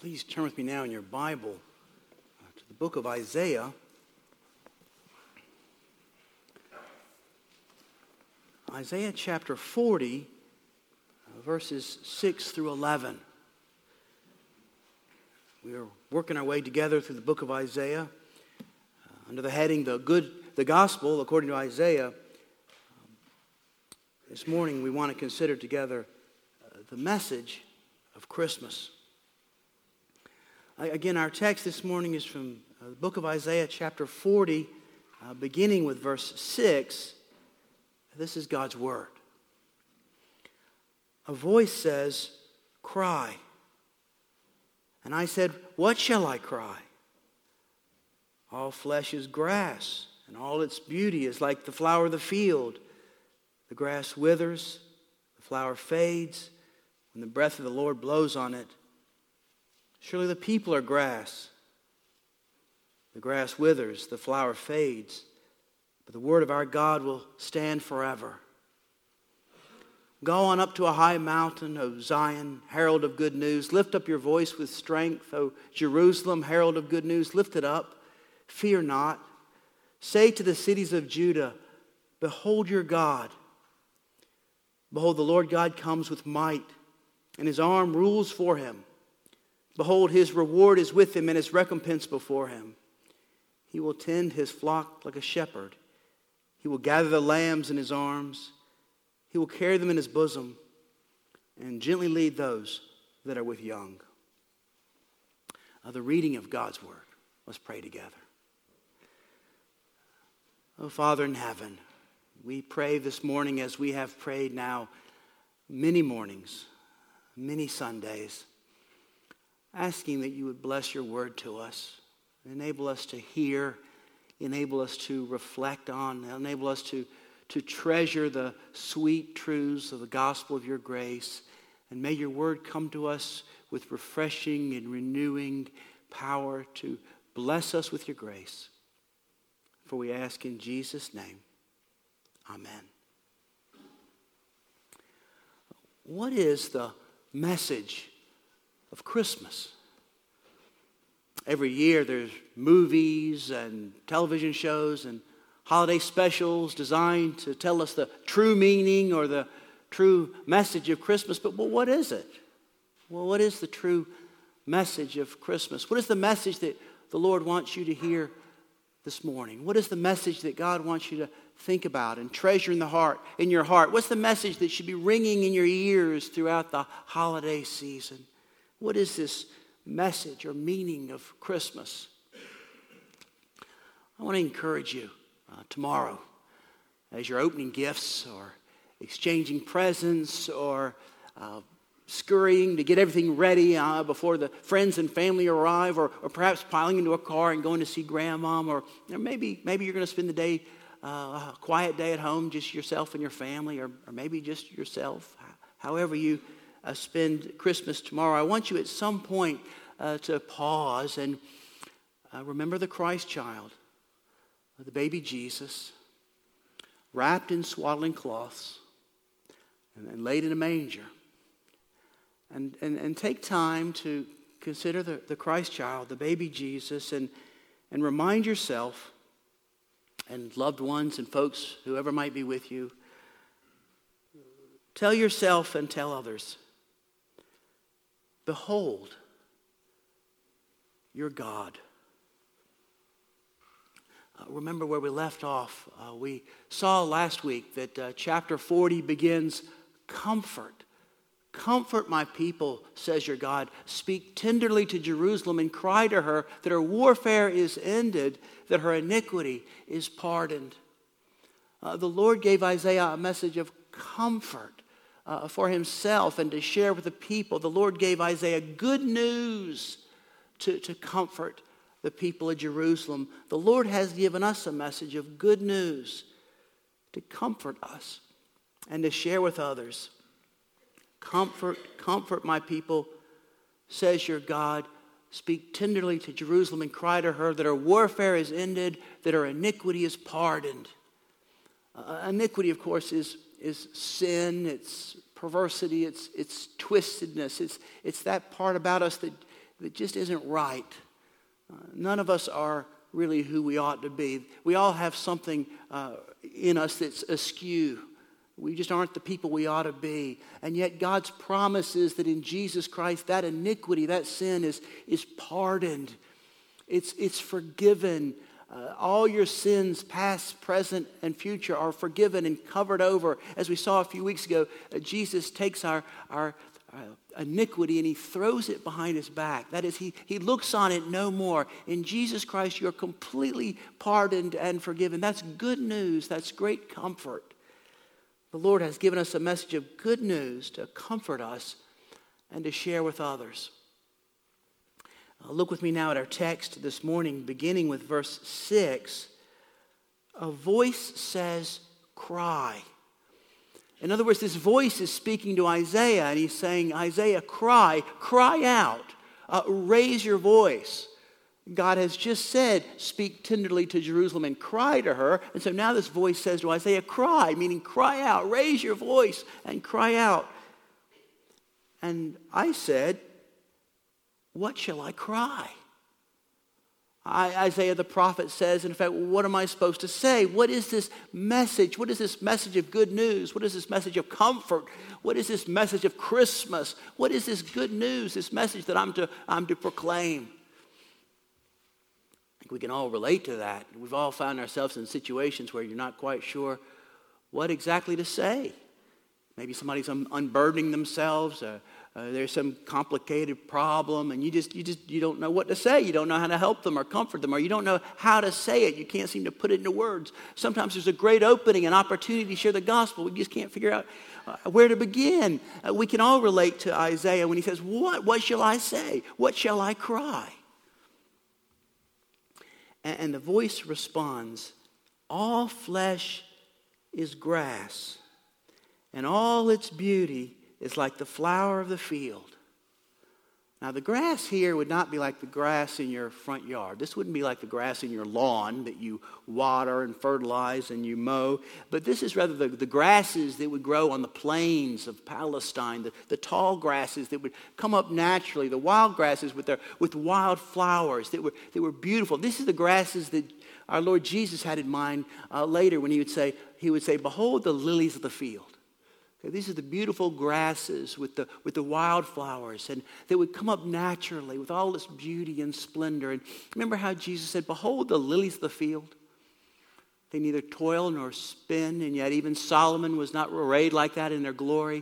Please turn with me now in your Bible to the book of Isaiah. Isaiah chapter 40, verses 6 through 11. We are working our way together through the book of Isaiah under the heading, the Gospel according to Isaiah. This morning we want to consider together the message of Christmas. Again, our text this morning is from the book of Isaiah chapter 40, beginning with verse 6. This is God's word. A voice says, "Cry." And I said, "What shall I cry?" All flesh is grass, and all its beauty is like the flower of the field. The grass withers, the flower fades, when the breath of the Lord blows on it. Surely the people are grass. The grass withers, the flower fades, but the word of our God will stand forever. Go on up to a high mountain, O Zion, herald of good news. Lift up your voice with strength, O Jerusalem, herald of good news. Lift it up. Fear not. Say to the cities of Judah, behold your God. Behold, the Lord God comes with might, and his arm rules for him. Behold, his reward is with him, and his recompense before him. He will tend his flock like a shepherd. He will gather the lambs in his arms. He will carry them in his bosom, and gently lead those that are with young. The reading of God's word. Let's pray together. Oh, Father in heaven, we pray this morning as we have prayed now many mornings, many Sundays, asking that you would bless your word to us, enable us to hear, enable us to reflect on, enable us to treasure the sweet truths of the gospel of your grace. And may your word come to us with refreshing and renewing power to bless us with your grace. For we ask in Jesus' name, amen. What is the message of Christmas? Every year there's movies and television shows and holiday specials designed to tell us the true meaning or the true message of Christmas. But what is it? Well, what is the true message of Christmas? What is the message that the Lord wants you to hear this morning? What is the message that God wants you to think about and treasure in your heart? What's the message that should be ringing in your ears throughout the holiday season? What is this message or meaning of Christmas? I want to encourage you tomorrow as you're opening gifts or exchanging presents or scurrying to get everything ready before the friends and family arrive, or perhaps piling into a car and going to see grandmom, or maybe you're going to spend the day, a quiet day at home, just yourself and your family, or maybe just yourself. However you spend Christmas tomorrow, I want you at some point to pause and remember the Christ child, the baby Jesus, wrapped in swaddling cloths and laid in a manger. And take time to consider the Christ child, the baby Jesus, and remind yourself and loved ones and folks, whoever might be with you, tell yourself and tell others, behold your God. Remember where we left off. We saw last week that chapter 40 begins, comfort. Comfort my people, says your God. Speak tenderly to Jerusalem and cry to her that her warfare is ended, that her iniquity is pardoned. The Lord gave Isaiah a message of comfort for himself and to share with the people. The Lord gave Isaiah good news to comfort the people of Jerusalem. The Lord has given us a message of good news to comfort us and to share with others. Comfort my people, says your God. Speak tenderly to Jerusalem and cry to her that her warfare is ended, that her iniquity is pardoned. Iniquity, of course, is sin, it's perversity, it's twistedness. It's that part about us that that just isn't right. None of us are really who we ought to be. We all have something in us that's askew. We just aren't the people we ought to be. And yet God's promise is that in Jesus Christ, that iniquity, that sin is pardoned. It's forgiven. All your sins, past, present, and future, are forgiven and covered over. As we saw a few weeks ago, Jesus takes our iniquity and he throws it behind his back. That is, he looks on it no more. In Jesus Christ, you're completely pardoned and forgiven. That's good news. That's great comfort. The Lord has given us a message of good news to comfort us and to share with others. Look with me now at our text this morning, beginning with verse 6. A voice says, cry. In other words, this voice is speaking to Isaiah, and he's saying, Isaiah, cry out, raise your voice. God has just said, speak tenderly to Jerusalem and cry to her. And so now this voice says to Isaiah, cry, meaning cry out, raise your voice and cry out. And I said, what shall I cry? Isaiah the prophet says, in fact, what am I supposed to say? What is this message? What is this message of good news? What is this message of comfort? What is this message of Christmas? What is this good news, this message that I'm to proclaim? I think we can all relate to that. We've all found ourselves in situations where you're not quite sure what exactly to say. Maybe somebody's unburdening themselves. There's some complicated problem, and you don't know what to say. You don't know how to help them or comfort them, or you don't know how to say it. You can't seem to put it into words. Sometimes there's a great opening, an opportunity to share the gospel. We just can't figure out where to begin. We can all relate to Isaiah when he says, "What shall I say? What shall I cry?" And the voice responds, "All flesh is grass, and all its beauty is like the flower of the field." Now, the grass here would not be like the grass in your front yard. This wouldn't be like the grass in your lawn that you water and fertilize and you mow. But this is rather the grasses that would grow on the plains of Palestine, the tall grasses that would come up naturally, the wild grasses with wild flowers that were beautiful. This is the grasses that our Lord Jesus had in mind later when he would say, "Behold the lilies of the field." These are the beautiful grasses with the wildflowers, and they would come up naturally with all this beauty and splendor. And remember how Jesus said, "Behold the lilies of the field. They neither toil nor spin," and yet even Solomon was not arrayed like that in their glory.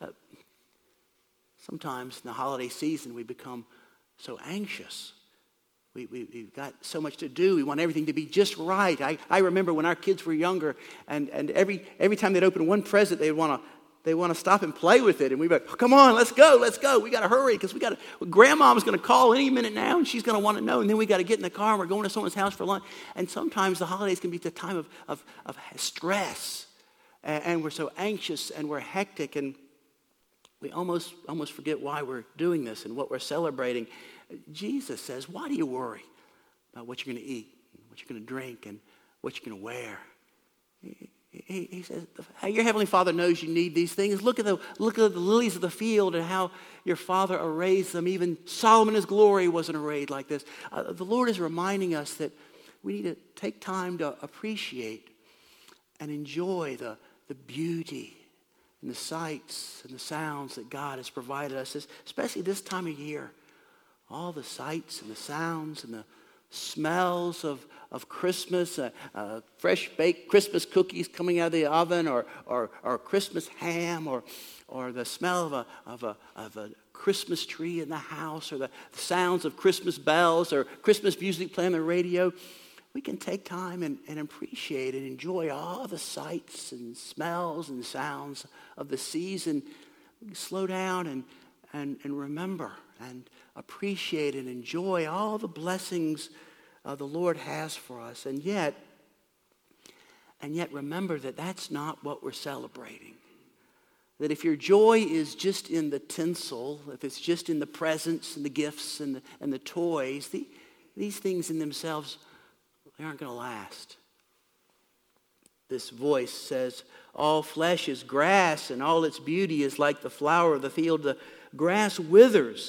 Sometimes in the holiday season we become so anxious. We've got so much to do. We want everything to be just right. I remember when our kids were younger, and every time they'd open one present, they want to stop and play with it. And we'd be like, "Come on, let's go. We got to hurry because Grandma's going to call any minute now, and she's going to want to know." And then we got to get in the car, and we're going to someone's house for lunch. And sometimes the holidays can be the time of stress, and we're so anxious and we're hectic, and we almost forget why we're doing this and what we're celebrating. Jesus says, why do you worry about what you're going to eat, what you're going to drink, and what you're going to wear? He says, hey, your Heavenly Father knows you need these things. Look at the lilies of the field and how your Father arrays them. Even Solomon in his glory wasn't arrayed like this. The Lord is reminding us that we need to take time to appreciate and enjoy the beauty and the sights and the sounds that God has provided us, especially this time of year. All the sights and the sounds and the smells of Christmas, fresh baked Christmas cookies coming out of the oven, or Christmas ham, or the smell of a Christmas tree in the house, or the sounds of Christmas bells, or Christmas music playing on the radio. We can take time and appreciate and enjoy all the sights and smells and sounds of the season. We can slow down and remember and appreciate and enjoy all the blessings the Lord has for us. And yet remember that that's not what we're celebrating. That if your joy is just in the tinsel, if it's just in the presents and the gifts and the toys, these things in themselves, they aren't going to last. This voice says, all flesh is grass, and all its beauty is like the flower of the field. The grass withers,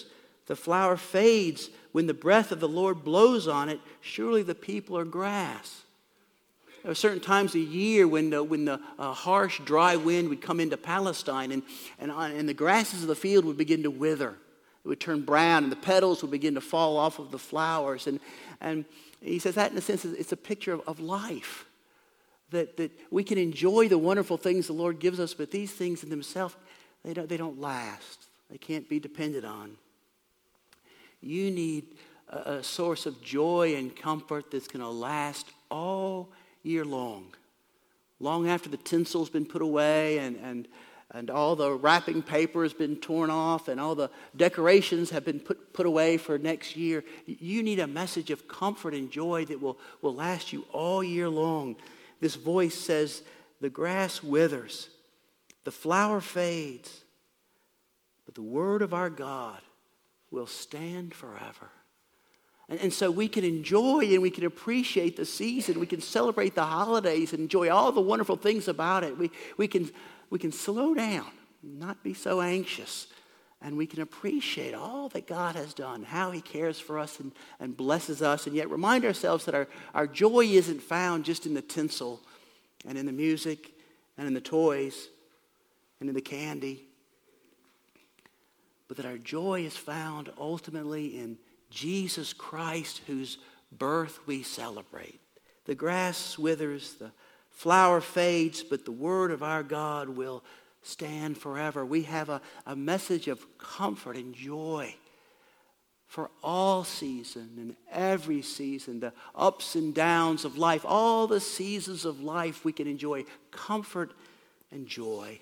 The flower fades when the breath of the Lord blows on it. Surely the people are grass. There are certain times a year when the harsh, dry wind would come into Palestine and the grasses of the field would begin to wither. It would turn brown and the petals would begin to fall off of the flowers. And he says that in a sense it's a picture of life. That we can enjoy the wonderful things the Lord gives us, but these things in themselves, they don't last. They can't be depended on. You need a source of joy and comfort that's going to last all year long. Long after the tinsel's been put away and all the wrapping paper has been torn off and all the decorations have been put away for next year. You need a message of comfort and joy that will last you all year long. This voice says, the grass withers, the flower fades, but the word of our God will stand forever. And so we can enjoy and we can appreciate the season. We can celebrate the holidays and enjoy all the wonderful things about it. We can slow down, not be so anxious. And we can appreciate all that God has done, how he cares for us and blesses us. And yet remind ourselves that our joy isn't found just in the tinsel and in the music and in the toys and in the candy. But that our joy is found ultimately in Jesus Christ, whose birth we celebrate. The grass withers, the flower fades, but the word of our God will stand forever. We have a message of comfort and joy for all season and every season, the ups and downs of life, all the seasons of life we can enjoy comfort and joy.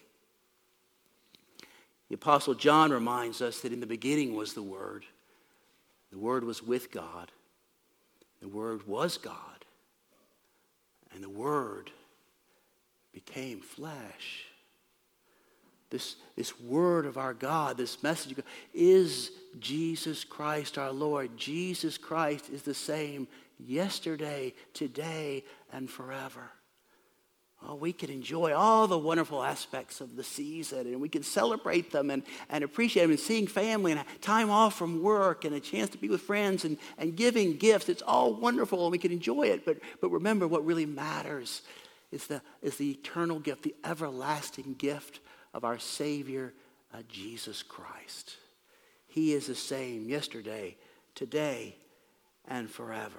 The Apostle John reminds us that in the beginning was the Word. The Word was with God. The Word was God. And the Word became flesh. This word of our God, this message of God, is Jesus Christ our Lord. Jesus Christ is the same yesterday, today, and forever. Oh, we can enjoy all the wonderful aspects of the season, and we can celebrate them and appreciate them, and seeing family and time off from work and a chance to be with friends and giving gifts. It's all wonderful and we can enjoy it. But remember, what really matters is the eternal gift, the everlasting gift of our Savior, Jesus Christ. He is the same yesterday, today, and forever.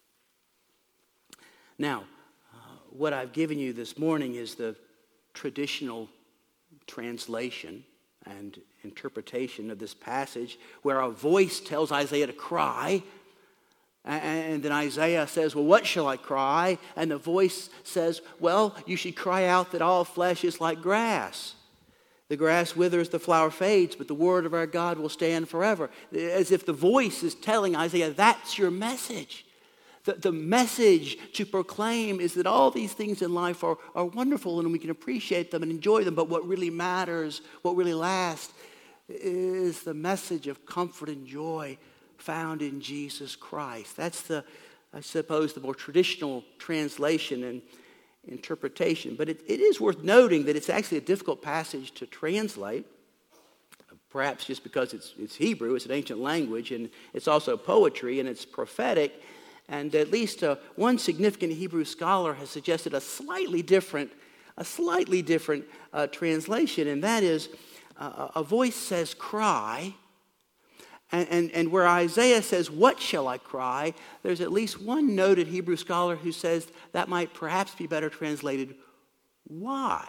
Now, what I've given you this morning is the traditional translation and interpretation of this passage, where a voice tells Isaiah to cry, and then Isaiah says, well, what shall I cry? And the voice says, well, you should cry out that all flesh is like grass. The grass withers, the flower fades, but the word of our God will stand forever. As if the voice is telling Isaiah, that's your message. The message to proclaim is that all these things in life are wonderful and we can appreciate them and enjoy them, but what really matters, what really lasts, is the message of comfort and joy found in Jesus Christ. That's I suppose, the more traditional translation and interpretation. But it is worth noting that it's actually a difficult passage to translate, perhaps just because it's Hebrew, it's an ancient language, and it's also poetry, and it's prophetic. And at least one significant Hebrew scholar has suggested a slightly different translation, and that is a voice says cry, and where Isaiah says, what shall I cry? There's at least one noted Hebrew scholar who says that might perhaps be better translated, why?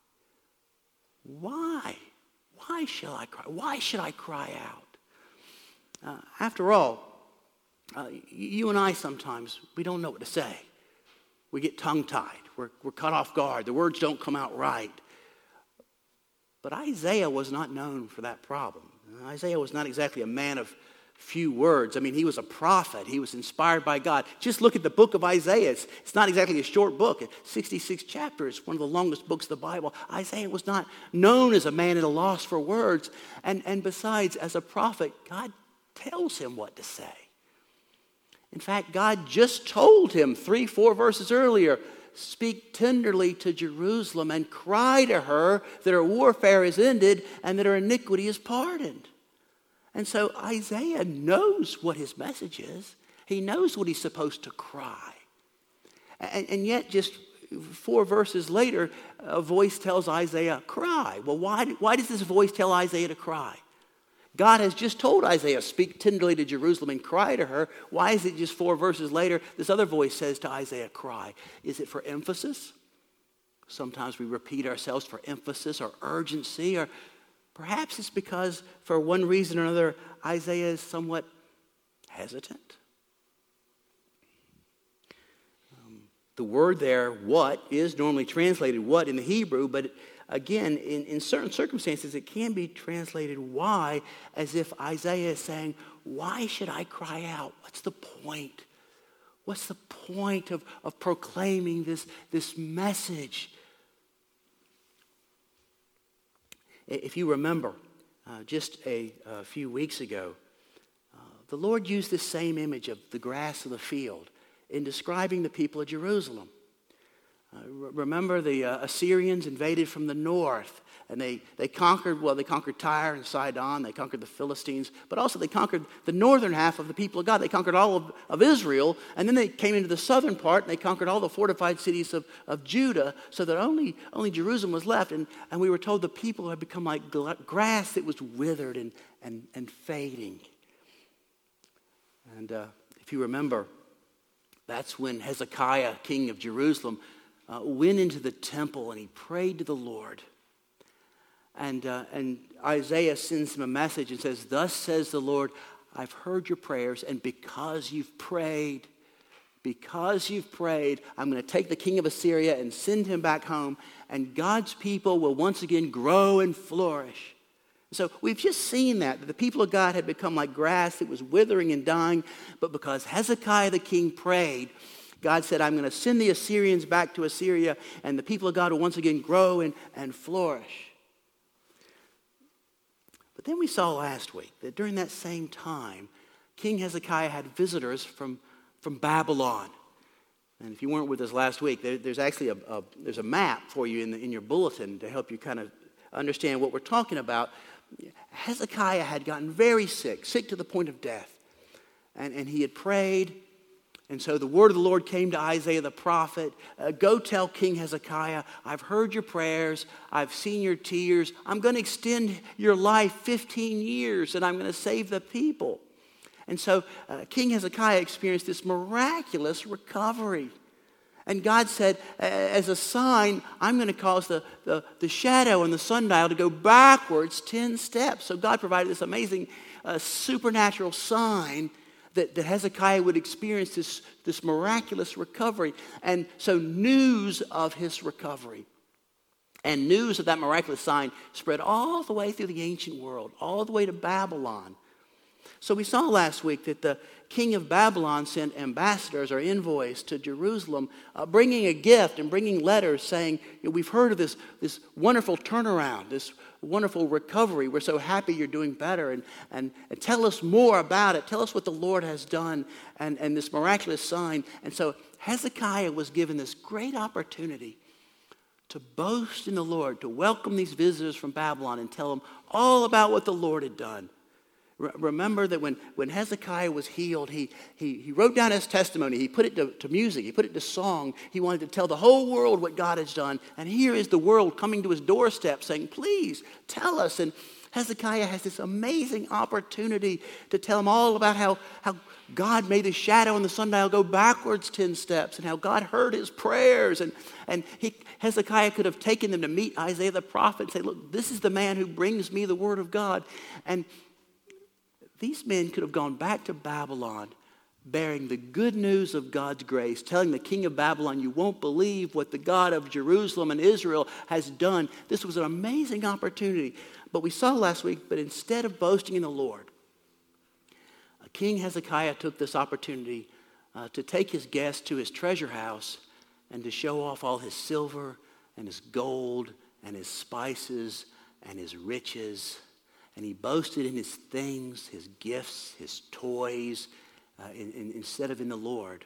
Why? Why shall I cry? Why should I cry out? After all, you and I sometimes, we don't know what to say. We get tongue-tied. We're caught off guard. The words don't come out right. But Isaiah was not known for that problem. Isaiah was not exactly a man of few words. I mean, he was a prophet. He was inspired by God. Just look at the book of Isaiah. It's not exactly a short book. 66 chapters, one of the longest books of the Bible. Isaiah was not known as a man at a loss for words. And besides, as a prophet, God tells him what to say. In fact, God just told him 3-4 verses earlier, speak tenderly to Jerusalem and cry to her that her warfare is ended and that her iniquity is pardoned. And so Isaiah knows what his message is. He knows what he's supposed to cry. And yet just 4 verses later, a voice tells Isaiah, cry. Well, why does this voice tell Isaiah to cry? God has just told Isaiah, speak tenderly to Jerusalem and cry to her. Why is it just 4 verses later, this other voice says to Isaiah, cry? Is it for emphasis? Sometimes we repeat ourselves for emphasis or urgency, or perhaps it's because for one reason or another, Isaiah is somewhat hesitant. The word there, what, is normally translated what in the Hebrew, but again, in certain circumstances, it can be translated why, as if Isaiah is saying, why should I cry out? What's the point? What's the point of proclaiming this message? If you remember, just a few weeks ago, the Lord used this same image of the grass of the field in describing the people of Jerusalem. Remember, the Assyrians invaded from the north, and they conquered Tyre and Sidon, they conquered the Philistines, but also they conquered the northern half of the people of God. They conquered all of Israel, and then they came into the southern part, and they conquered all the fortified cities of Judah, so that only Jerusalem was left. And we were told the people had become like grass that was withered and fading. And if you remember, that's when Hezekiah, king of Jerusalem, went into the temple and he prayed to the Lord. And Isaiah sends him a message and says, thus says the Lord, I've heard your prayers, and because you've prayed, I'm going to take the king of Assyria and send him back home, and God's people will once again grow and flourish. So we've just seen that the people of God had become like grass that was withering and dying, but because Hezekiah the king prayed, God said, I'm going to send the Assyrians back to Assyria, and the people of God will once again grow and flourish. But then we saw last week that during that same time, King Hezekiah had visitors from Babylon. And if you weren't with us last week, there's actually there's a map for you in your bulletin to help you kind of understand what we're talking about. Hezekiah had gotten very sick to the point of death. And he had prayed. And so the word of the Lord came to Isaiah the prophet. Go tell King Hezekiah, I've heard your prayers. I've seen your tears. I'm going to extend your life 15 years, and I'm going to save the people. And so King Hezekiah experienced this miraculous recovery. And God said, as a sign, I'm going to cause the shadow and the sundial to go backwards 10 steps. So God provided this amazing supernatural sign that Hezekiah would experience this miraculous recovery. And so news of his recovery and news of that miraculous sign spread all the way through the ancient world, all the way to Babylon. So we saw last week that the king of Babylon sent ambassadors or envoys to Jerusalem, bringing a gift and bringing letters saying, we've heard of this wonderful turnaround, this wonderful recovery. We're so happy you're doing better, and tell us more about it. Tell us what the Lord has done and this miraculous sign. And so Hezekiah was given this great opportunity to boast in the Lord, to welcome these visitors from Babylon and tell them all about what the Lord had done. Remember that when Hezekiah was healed, he wrote down his testimony. He put it to music. He put it to song. He wanted to tell the whole world what God has done. And here is the world coming to his doorstep saying, please tell us. And Hezekiah has this amazing opportunity to tell them all about how God made the shadow and the sundial go backwards 10 steps, and how God heard his prayers. And Hezekiah could have taken them to meet Isaiah the prophet and say, look, this is the man who brings me the word of God. And these men could have gone back to Babylon bearing the good news of God's grace, telling the king of Babylon, you won't believe what the God of Jerusalem and Israel has done. This was an amazing opportunity. But we saw last week, but instead of boasting in the Lord, King Hezekiah took this opportunity to take his guests to his treasure house and to show off all his silver and his gold and his spices and his riches. And he boasted in his things, his gifts, his toys, instead of in the Lord.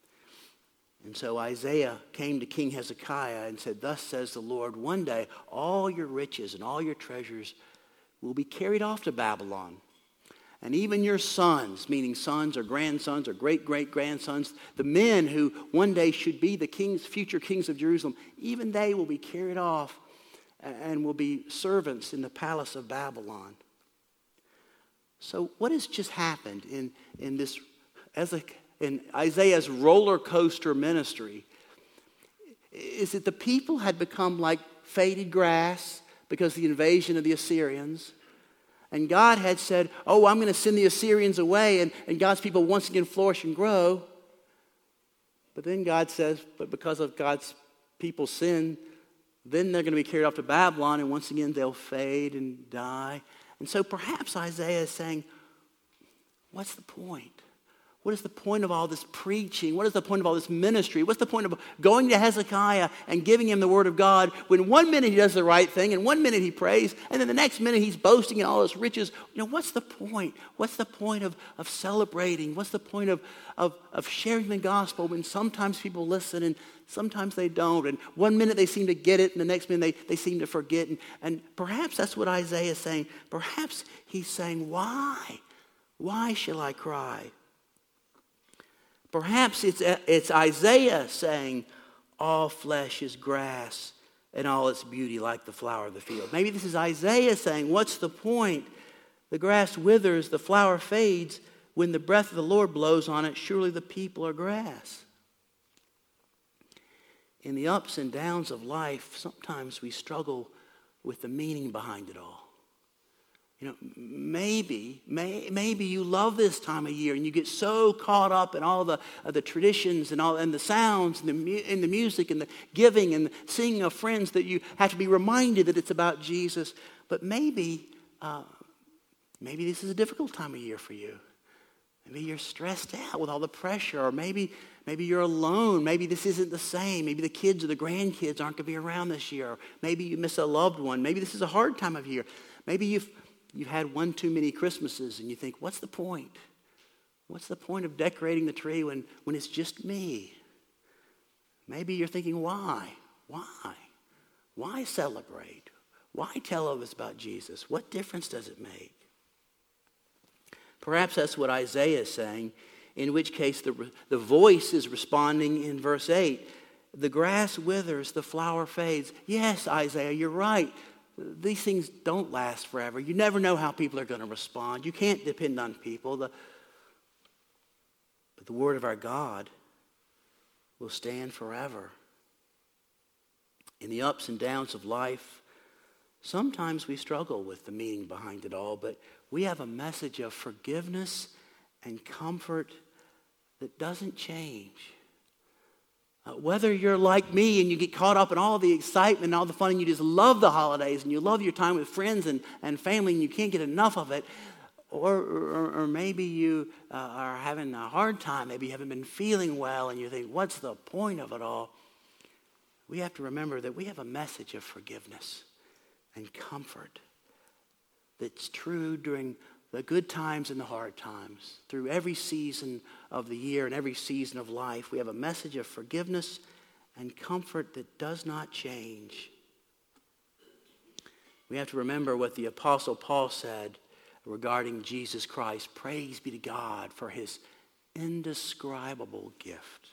And so Isaiah came to King Hezekiah and said, thus says the Lord, one day all your riches and all your treasures will be carried off to Babylon. And even your sons, meaning sons or grandsons or great-great-grandsons, the men who one day should be the kings, future kings of Jerusalem, even they will be carried off and will be servants in the palace of Babylon. So what has just happened in this, in Isaiah's roller coaster ministry, is that the people had become like faded grass because of the invasion of the Assyrians. And God had said, oh, I'm going to send the Assyrians away, and God's people once again flourish and grow. But then God says, but because of God's people's sin, then they're going to be carried off to Babylon, and once again they'll fade and die. And so perhaps Isaiah is saying, what's the point? What is the point of all this preaching? What is the point of all this ministry? What's the point of going to Hezekiah and giving him the word of God when one minute he does the right thing and one minute he prays and then the next minute he's boasting in all his riches? What's the point? What's the point of celebrating? What's the point of sharing the gospel when sometimes people listen and sometimes they don't? And one minute they seem to get it and the next minute they seem to forget. And perhaps that's what Isaiah is saying. Perhaps he's saying, why? Why shall I cry? Perhaps it's Isaiah saying, all flesh is grass and all its beauty like the flower of the field. Maybe this is Isaiah saying, what's the point? The grass withers, the flower fades. When the breath of the Lord blows on it, surely the people are grass. In the ups and downs of life, sometimes we struggle with the meaning behind it all. Maybe you love this time of year and you get so caught up in all the traditions and the sounds and the music and the giving and the singing of friends that you have to be reminded that it's about Jesus. But maybe this is a difficult time of year for you. Maybe you're stressed out with all the pressure, or maybe you're alone. Maybe this isn't the same. Maybe the kids or the grandkids aren't going to be around this year. Or maybe you miss a loved one. Maybe this is a hard time of year. Maybe you've had one too many Christmases and you think, what's the point? What's the point of decorating the tree when it's just me? Maybe you're thinking, why? Why celebrate? Why tell others about Jesus? What difference does it make? Perhaps that's what Isaiah is saying, in which case the voice is responding in verse 8. The grass withers, the flower fades. Yes, Isaiah, you're right. These things don't last forever. You never know how people are going to respond. You can't depend on people. But the word of our God will stand forever. In the ups and downs of life, sometimes we struggle with the meaning behind it all, but we have a message of forgiveness and comfort that doesn't change. Whether you're like me and you get caught up in all the excitement and all the fun and you just love the holidays and you love your time with friends and family and you can't get enough of it, or maybe you are having a hard time, maybe you haven't been feeling well and you think, what's the point of it all? We have to remember that we have a message of forgiveness and comfort that's true during the good times and the hard times. Through every season of the year and every season of life, we have a message of forgiveness and comfort that does not change. We have to remember what the Apostle Paul said regarding Jesus Christ. Praise be to God for his indescribable gift.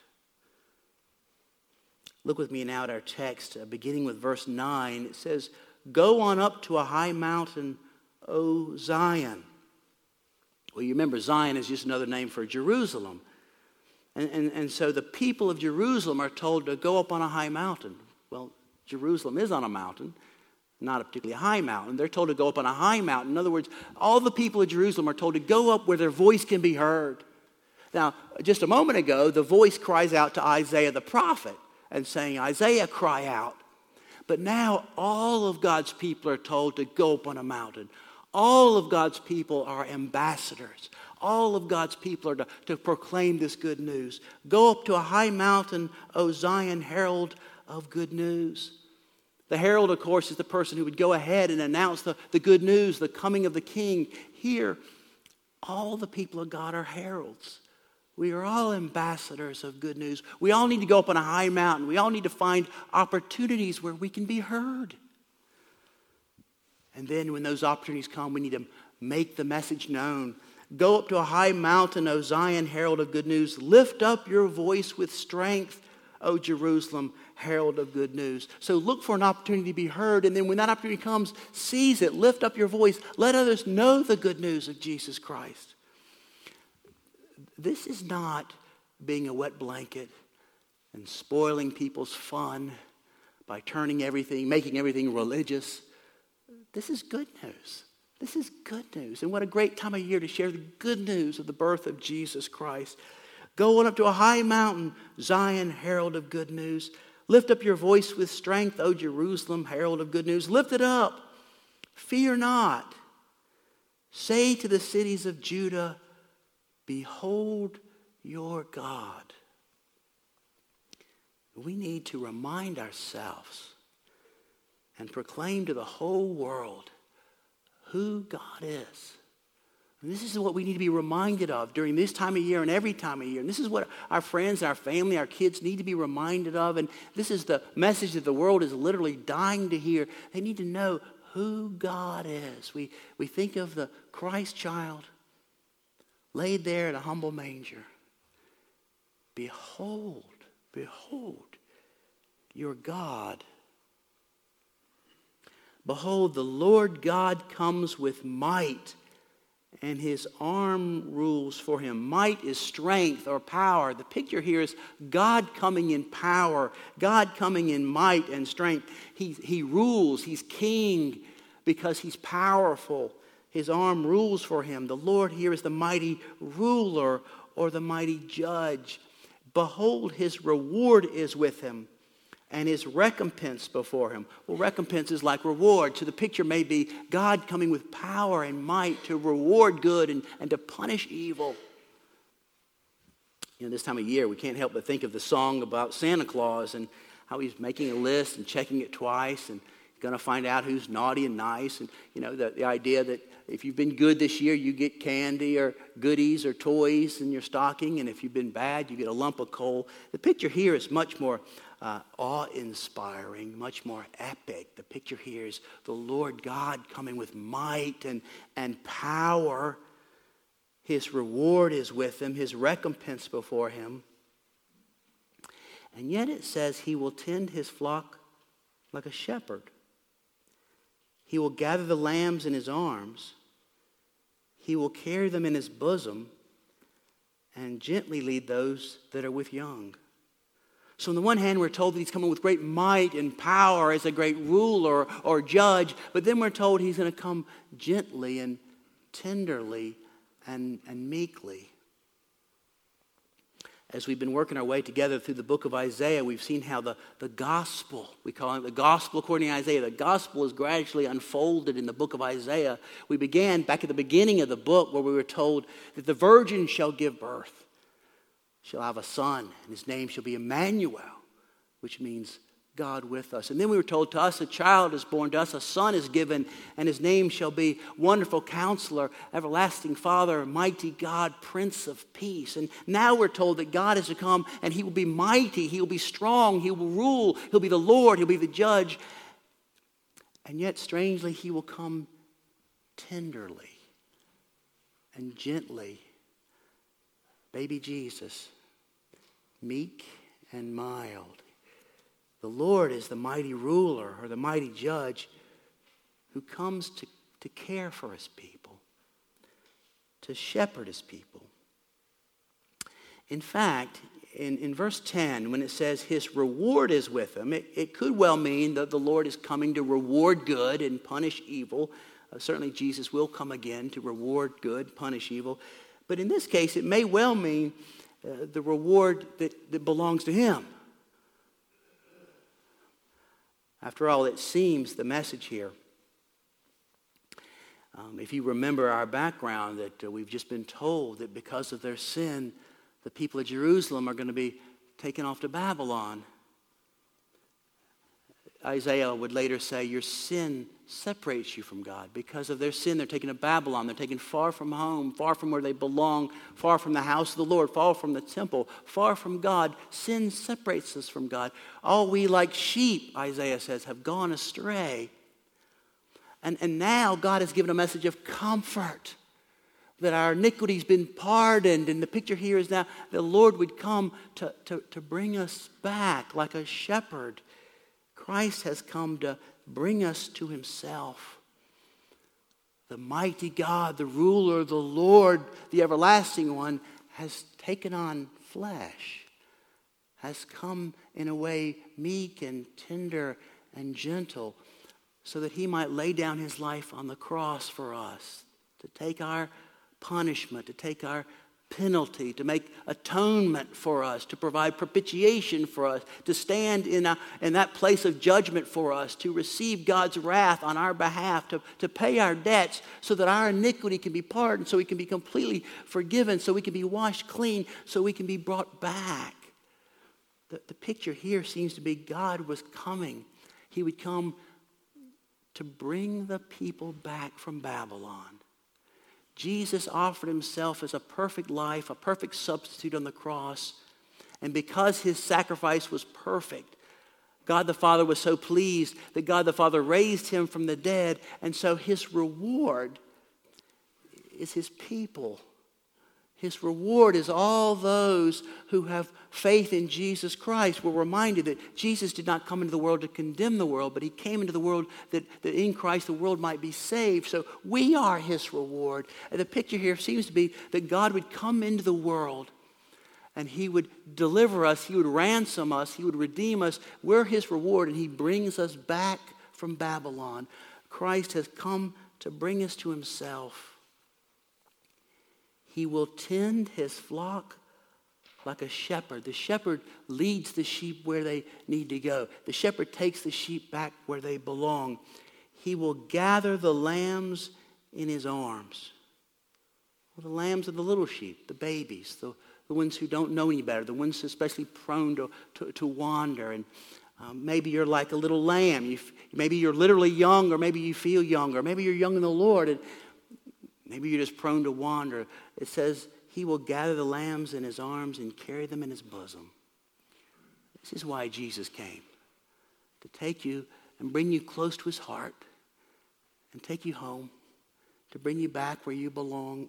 Look with me now at our text, beginning with verse 9. It says, "Go on up to a high mountain, O Zion." Well, you remember Zion is just another name for Jerusalem. And so the people of Jerusalem are told to go up on a high mountain. Well, Jerusalem is on a mountain, not a particularly high mountain. They're told to go up on a high mountain. In other words, all the people of Jerusalem are told to go up where their voice can be heard. Now, just a moment ago, the voice cries out to Isaiah the prophet and saying, Isaiah, cry out. But now all of God's people are told to go up on a mountain. All of God's people are ambassadors. All of God's people are to proclaim this good news. Go up to a high mountain, O Zion, herald of good news. The herald, of course, is the person who would go ahead and announce the good news, the coming of the king. Here, all the people of God are heralds. We are all ambassadors of good news. We all need to go up on a high mountain. We all need to find opportunities where we can be heard. And then when those opportunities come, we need to make the message known Go up to a high mountain, O Zion, herald of good news. Lift up your voice with strength, O Jerusalem, herald of good news. So look for an opportunity to be heard, and then when that opportunity comes, seize it. Lift up your voice. Let others know the good news of Jesus Christ. This is not being a wet blanket and spoiling people's fun by making everything religious. This is good news. This is good news. And what a great time of year to share the good news of the birth of Jesus Christ. Go on up to a high mountain, Zion, herald of good news. Lift up your voice with strength, O Jerusalem, herald of good news. Lift it up. Fear not. Say to the cities of Judah, behold your God. We need to remind ourselves and proclaim to the whole world who God is. And this is what we need to be reminded of during this time of year and every time of year. And this is what our friends, our family, our kids need to be reminded of. And this is the message that the world is literally dying to hear. They need to know who God is. We think of the Christ child laid there in a humble manger. Behold, behold your God. Behold, the Lord God comes with might, and his arm rules for him. Might is strength or power. The picture here is God coming in power, God coming in might and strength. He rules, he's king because he's powerful. His arm rules for him. The Lord here is the mighty ruler or the mighty judge. Behold, his reward is with him, and his recompense before him. Well, recompense is like reward. So the picture may be God coming with power and might to reward good and to punish evil. You know, this time of year, we can't help but think of the song about Santa Claus and how he's making a list and checking it twice and going to find out who's naughty and nice. And, you know, the idea that if you've been good this year, you get candy or goodies or toys in your stocking. And if you've been bad, you get a lump of coal. The picture here is much more awe-inspiring, much more epic. The picture here is the Lord God coming with might and power. His reward is with him, his recompense before him. And yet it says he will tend his flock like a shepherd. He will gather the lambs in his arms. He will carry them in his bosom and gently lead those that are with young. So on the one hand, we're told that he's coming with great might and power as a great ruler or judge, but then we're told he's going to come gently and tenderly and meekly. As we've been working our way together through the book of Isaiah, we've seen how the gospel, we call it the gospel according to Isaiah, the gospel is gradually unfolded in the book of Isaiah. We began back at the beginning of the book where we were told that the virgin shall give birth. She'll have a son, and his name shall be Emmanuel, which means God with us. And then we were told to us a child is born, to us a son is given, and his name shall be Wonderful Counselor, Everlasting Father, Mighty God, Prince of Peace. And now we're told that God is to come, and he will be mighty, he will be strong, he will rule, he'll be the Lord, he'll be the judge. And yet, strangely, he will come tenderly and gently. Baby Jesus, meek and mild. The Lord is the mighty ruler or the mighty judge who comes to care for his people, to shepherd his people. In fact, in verse 10, when it says his reward is with him, it could well mean that the Lord is coming to reward good and punish evil. Certainly Jesus will come again to reward good, punish evil. But in this case, it may well mean the reward that belongs to him. After all, it seems the message here, if you remember our background, that we've just been told that because of their sin, the people of Jerusalem are going to be taken off to Babylon. Isaiah would later say, your sin separates you from God. Because of their sin, they're taken to Babylon. They're taken far from home, far from where they belong, far from the house of the Lord, far from the temple, far from God. Sin separates us from God. All we like sheep, Isaiah says, have gone astray. And now God has given a message of comfort. that our iniquity's been pardoned. And the picture here is now the Lord would come to bring us back like a shepherd. Christ has come to bring us to himself. The mighty God, the ruler, the Lord, the everlasting one, has taken on flesh, has come in a way meek and tender and gentle, so that he might lay down his life on the cross for us, to take our punishment, to take our penalty, to make atonement for us, to provide propitiation for us, to stand in that place of judgment for us, to receive God's wrath on our behalf, to pay our debts so that our iniquity can be pardoned, so we can be completely forgiven, so we can be washed clean, so we can be brought back. The picture here seems to be God was coming. He would come to bring the people back from Babylon. Jesus offered himself as a perfect life, a perfect substitute on the cross. And because his sacrifice was perfect, God the Father was so pleased that God the Father raised him from the dead. And so his reward is his people. His reward is all those who have faith in Jesus Christ. We're reminded that Jesus did not come into the world to condemn the world, but he came into the world that in Christ the world might be saved. So we are his reward. And the picture here seems to be that God would come into the world and he would deliver us, he would ransom us, he would redeem us. We're his reward, and he brings us back from Babylon. Christ has come to bring us to himself. He will tend his flock like a shepherd. The shepherd leads the sheep where they need to go. The shepherd takes the sheep back where they belong. He will gather the lambs in his arms. Well, the lambs are the little sheep, the babies, the ones who don't know any better, the ones especially prone to wander. And maybe you're like a little lamb. Maybe you're literally young, or maybe you feel young, or maybe you're young in the Lord, and maybe you're just prone to wander. It says he will gather the lambs in his arms and carry them in his bosom. This is why Jesus came, to take you and bring you close to his heart and take you home, to bring you back where you belong,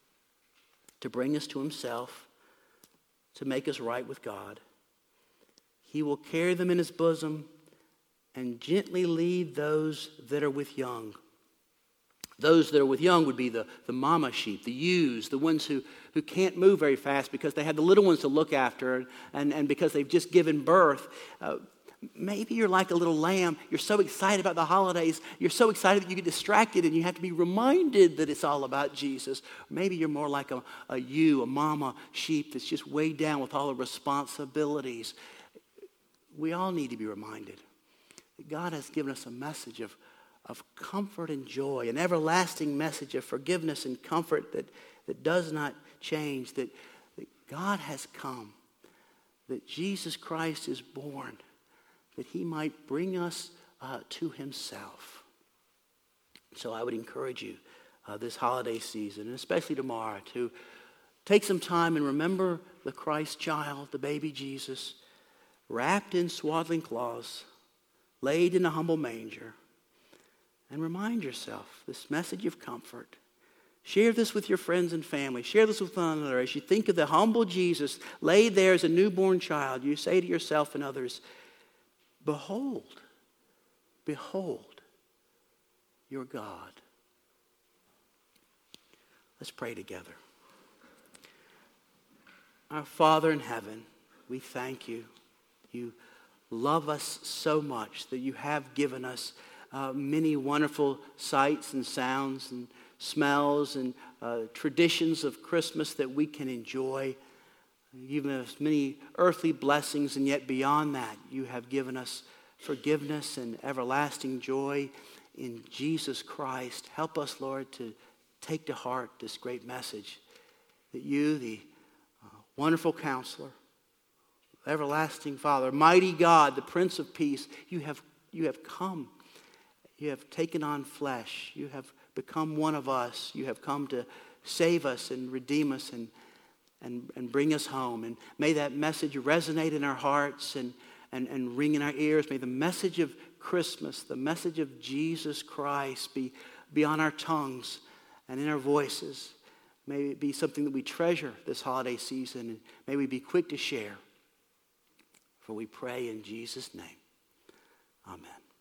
to bring us to himself, to make us right with God. He will carry them in his bosom and gently lead those that are with young. Those that are with young would be the mama sheep, the ewes, the ones who can't move very fast because they have the little ones to look after, and because they've just given birth. Maybe you're like a little lamb. You're so excited about the holidays. You're so excited that you get distracted and you have to be reminded that it's all about Jesus. Maybe you're more like a ewe, a mama sheep that's just weighed down with all the responsibilities. We all need to be reminded that God has given us a message of comfort and joy, an everlasting message of forgiveness and comfort that does not change, that God has come, that Jesus Christ is born, that he might bring us to himself. So I would encourage you this holiday season, and especially tomorrow, to take some time and remember the Christ child, the baby Jesus, wrapped in swaddling cloths, laid in a humble manger. And remind yourself this message of comfort. Share this with your friends and family. Share this with one another. As you think of the humble Jesus laid there as a newborn child, you say to yourself and others, behold your God. Let's pray together. Our Father in heaven, we thank you. You love us so much that you have given us many wonderful sights and sounds and smells and traditions of Christmas that we can enjoy. You've given us many earthly blessings, and yet beyond that, you have given us forgiveness and everlasting joy in Jesus Christ. Help us, Lord, to take to heart this great message that you, the wonderful Counselor, everlasting Father, mighty God, the Prince of Peace, you have come. You have taken on flesh. You have become one of us. You have come to save us and redeem us and bring us home. And may that message resonate in our hearts and ring in our ears. May the message of Christmas, the message of Jesus Christ be on our tongues and in our voices. May it be something that we treasure this holiday season, and may we be quick to share. For we pray in Jesus' name. Amen.